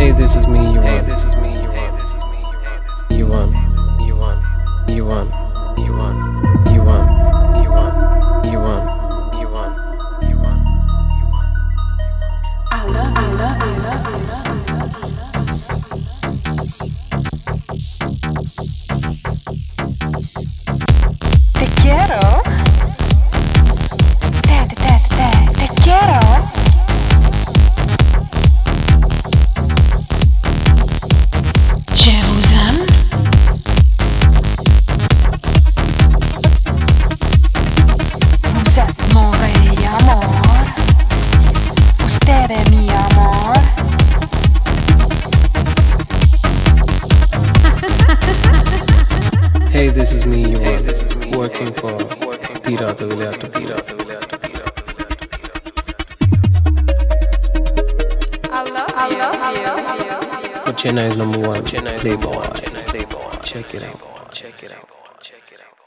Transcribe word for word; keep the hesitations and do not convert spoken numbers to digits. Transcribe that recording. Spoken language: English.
Hey, this is me, you Hey, want. this is me, you want. You want. You want. You want. You want. You want. You want. You want. You want. You want. I love, I love, I love, I love, I love, I love. Te quiero. Te, te, te, te, te quiero. Je vous aime. Vous êtes mon rey amor. Usted es mi amor. Hey, this is me, you Hey, want. this is me, you Working want. for Working for Tirata Vilayatu Tirata Pirata. Vilayatu Pirata. I love, I love you. For Chennai's number one Chennai playboy. Playboy. Check it out. Check it out. Check it out.